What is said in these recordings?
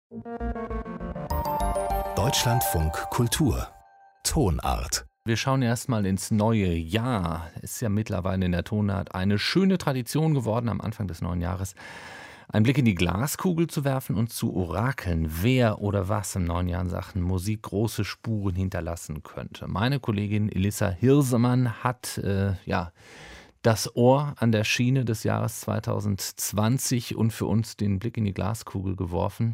Deutschlandfunk Kultur Tonart. Wir schauen erstmal ins neue Jahr. Ist ja mittlerweile in der Tonart eine schöne Tradition geworden, am Anfang des neuen Jahres einen Blick in die Glaskugel zu werfen und zu orakeln, wer oder was im neuen Jahr in Sachen Musik große Spuren hinterlassen könnte. Meine Kollegin Elissa Hirsemann hat das Ohr an der Schiene des Jahres 2020 und für uns den Blick in die Glaskugel geworfen.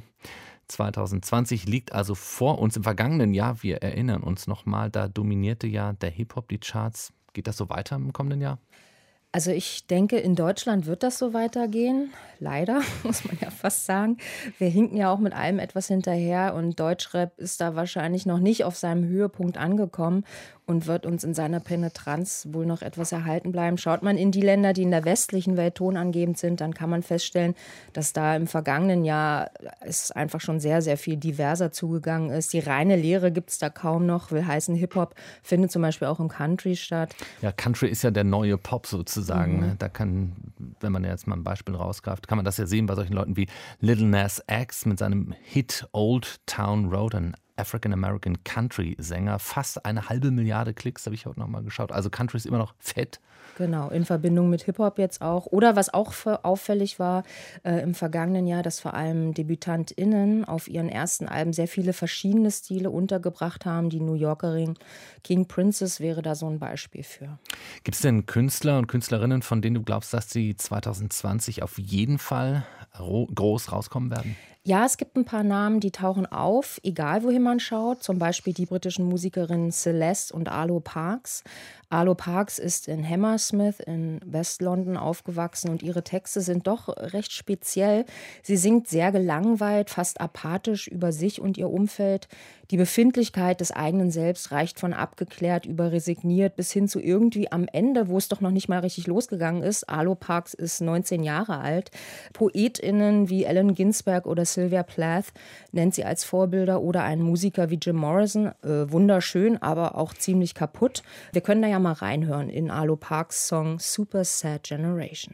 2020 liegt also vor uns im vergangenen Jahr. Wir erinnern uns nochmal, da dominierte ja der Hip-Hop die Charts. Geht das so weiter im kommenden Jahr? Also ich denke, in Deutschland wird das so weitergehen. Leider, muss man ja fast sagen. Wir hinken ja auch mit allem etwas hinterher und Deutschrap ist da wahrscheinlich noch nicht auf seinem Höhepunkt angekommen und wird uns in seiner Penetranz wohl noch etwas erhalten bleiben. Schaut man in die Länder, die in der westlichen Welt tonangebend sind, dann kann man feststellen, dass da im vergangenen Jahr es einfach schon sehr, sehr viel diverser zugegangen ist. Die reine Lehre gibt es da kaum noch, will heißen Hip-Hop findet zum Beispiel auch im Country statt. Ja, Country ist ja der neue Pop sozusagen. Da kann, wenn man jetzt mal ein Beispiel rausgreift, kann man das ja sehen bei solchen Leuten wie Lil Nas X mit seinem Hit Old Town Road, ein African-American Country-Sänger. Fast 1,5 Milliarde Klicks, habe ich heute nochmal geschaut. Also Country ist immer noch fett. Genau, in Verbindung mit Hip-Hop jetzt auch. Oder was auch auffällig war im vergangenen Jahr, dass vor allem DebütantInnen auf ihren ersten Alben sehr viele verschiedene Stile untergebracht haben. Die New Yorkerin King Princess wäre da so ein Beispiel für. Gibt es denn Künstler und Künstlerinnen, von denen du glaubst, dass sie 2020 auf jeden Fall groß rauskommen werden? Ja, es gibt ein paar Namen, die tauchen auf, egal wohin man schaut. Zum Beispiel die britischen Musikerinnen Celeste und Arlo Parks. Arlo Parks ist in Hammersmith in West-London aufgewachsen und ihre Texte sind doch recht speziell. Sie singt sehr gelangweilt, fast apathisch über sich und ihr Umfeld. Die Befindlichkeit des eigenen Selbst reicht von abgeklärt über resigniert bis hin zu irgendwie am Ende, wo es doch noch nicht mal richtig losgegangen ist. Arlo Parks ist 19 Jahre alt. PoetInnen wie Allen Ginsberg oder Sylvia Plath nennt sie als Vorbilder oder einen Musiker wie Jim Morrison. Wunderschön, aber auch ziemlich kaputt. Wir können da ja mal reinhören in Arlo Parks Song Super Sad Generation.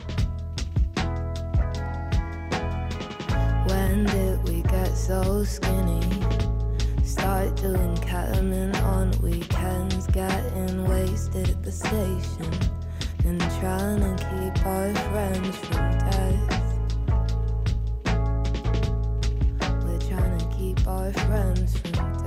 When did we get so skinny? Start doing Catamount on weekends, getting wasted at the station and trying to keep our friends from death. We're trying to keep our friends from death.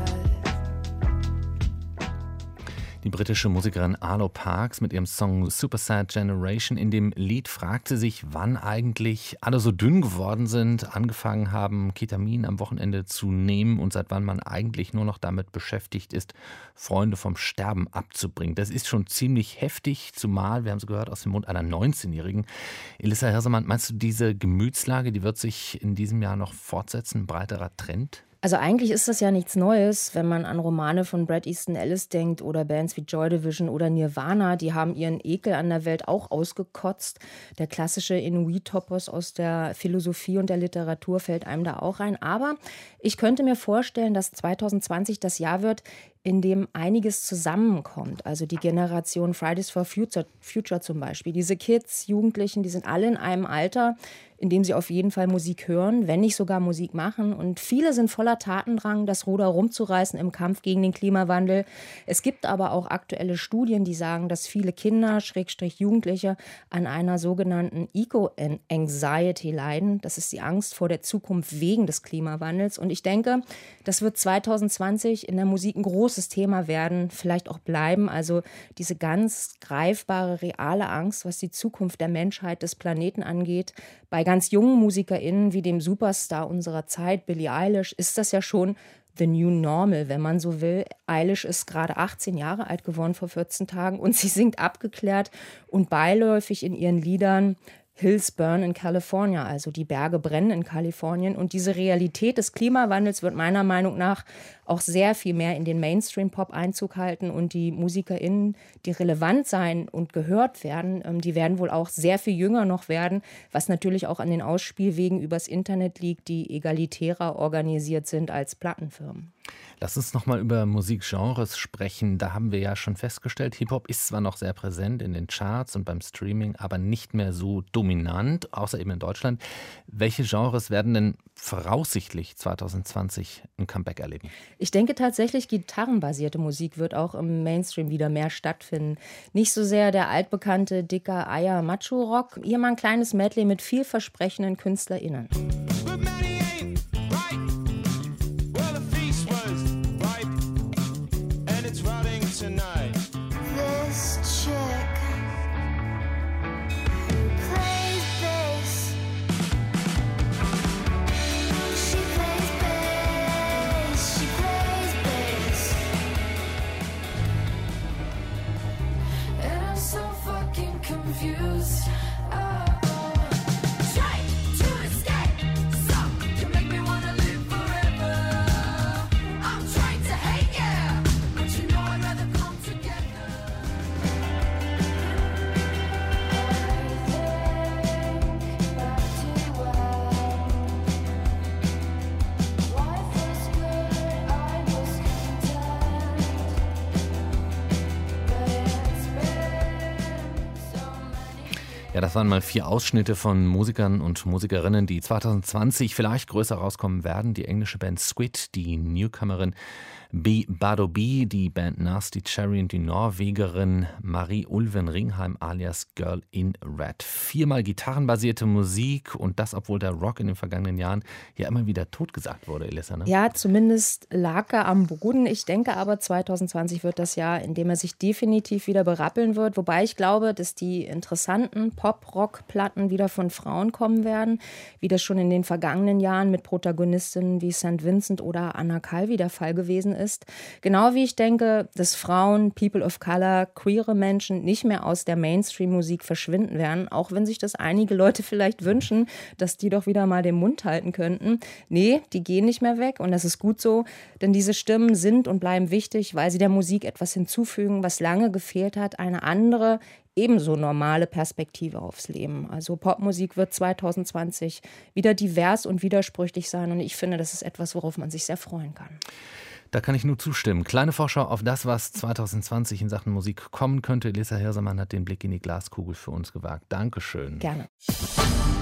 Die britische Musikerin Arlo Parks mit ihrem Song Super Sad Generation. In dem Lied fragt sie sich, wann eigentlich alle so dünn geworden sind, angefangen haben, Ketamin am Wochenende zu nehmen und seit wann man eigentlich nur noch damit beschäftigt ist, Freunde vom Sterben abzubringen. Das ist schon ziemlich heftig, zumal, wir haben es gehört, aus dem Mund einer 19-Jährigen. Elissa Hirsemann, meinst du, diese Gemütslage, die wird sich in diesem Jahr noch fortsetzen, ein breiterer Trend? Also eigentlich ist das ja nichts Neues, wenn man an Romane von Bret Easton Ellis denkt oder Bands wie Joy Division oder Nirvana, die haben ihren Ekel an der Welt auch ausgekotzt. Der klassische Ennui-Topos aus der Philosophie und der Literatur fällt einem da auch ein. Aber ich könnte mir vorstellen, dass 2020 das Jahr wird, in dem einiges zusammenkommt. Also die Generation Fridays for Future zum Beispiel. Diese Kids, Jugendlichen, die sind alle in einem Alter, in dem sie auf jeden Fall Musik hören, wenn nicht sogar Musik machen. Und viele sind voller Tatendrang, das Ruder rumzureißen im Kampf gegen den Klimawandel. Es gibt aber auch aktuelle Studien, die sagen, dass viele Kinder, Jugendliche, an einer sogenannten Eco-Anxiety leiden. Das ist die Angst vor der Zukunft wegen des Klimawandels. Und ich denke, das wird 2020 in der Musik ein großes Thema werden, vielleicht auch bleiben. Also diese ganz greifbare, reale Angst, was die Zukunft der Menschheit, des Planeten angeht. Bei ganz jungen MusikerInnen wie dem Superstar unserer Zeit, Billie Eilish, ist das ja schon the new normal, wenn man so will. Eilish ist gerade 18 Jahre alt geworden vor 14 Tagen und sie singt abgeklärt und beiläufig in ihren Liedern Hills burn in California, also die Berge brennen in Kalifornien. Und diese Realität des Klimawandels wird meiner Meinung nach auch sehr viel mehr in den Mainstream-Pop Einzug halten. Und die MusikerInnen, die relevant sein und gehört werden, die werden wohl auch sehr viel jünger noch werden, was natürlich auch an den Ausspielwegen übers Internet liegt, die egalitärer organisiert sind als Plattenfirmen. Lass uns nochmal über Musikgenres sprechen. Da haben wir ja schon festgestellt, Hip-Hop ist zwar noch sehr präsent in den Charts und beim Streaming, aber nicht mehr so dominant, außer eben in Deutschland. Welche Genres werden denn voraussichtlich 2020 ein Comeback erleben? Ich denke tatsächlich, gitarrenbasierte Musik wird auch im Mainstream wieder mehr stattfinden. Nicht so sehr der altbekannte dicker Eier-Macho-Rock, hier mal ein kleines Medley mit vielversprechenden KünstlerInnen. Ja, das waren mal 4 Ausschnitte von Musikern und Musikerinnen, die 2020 vielleicht größer rauskommen werden. Die englische Band Squid, die Newcomerin Bado B, die Band Nasty Cherry und die Norwegerin Marie-Ulven Ringheim alias Girl in Red. 4-mal gitarrenbasierte Musik und das, obwohl der Rock in den vergangenen Jahren ja immer wieder totgesagt wurde, Elissa. Ne? Ja, zumindest lag er am Boden. Ich denke aber, 2020 wird das Jahr, in dem er sich definitiv wieder berappeln wird. Wobei ich glaube, dass die interessanten Pop-Rock-Platten wieder von Frauen kommen werden, wie das schon in den vergangenen Jahren mit Protagonistinnen wie St. Vincent oder Anna Calvi der Fall gewesen ist. Genau wie ich denke, dass Frauen, People of Color, queere Menschen nicht mehr aus der Mainstream-Musik verschwinden werden, auch wenn sich das einige Leute vielleicht wünschen, dass die doch wieder mal den Mund halten könnten. Nee, die gehen nicht mehr weg und das ist gut so, denn diese Stimmen sind und bleiben wichtig, weil sie der Musik etwas hinzufügen, was lange gefehlt hat, eine andere, ebenso normale Perspektive aufs Leben. Also Popmusik wird 2020 wieder divers und widersprüchlich sein und ich finde, das ist etwas, worauf man sich sehr freuen kann. Da kann ich nur zustimmen. Kleine Vorschau auf das, was 2020 in Sachen Musik kommen könnte. Elissa Hirsemann hat den Blick in die Glaskugel für uns gewagt. Dankeschön. Gerne.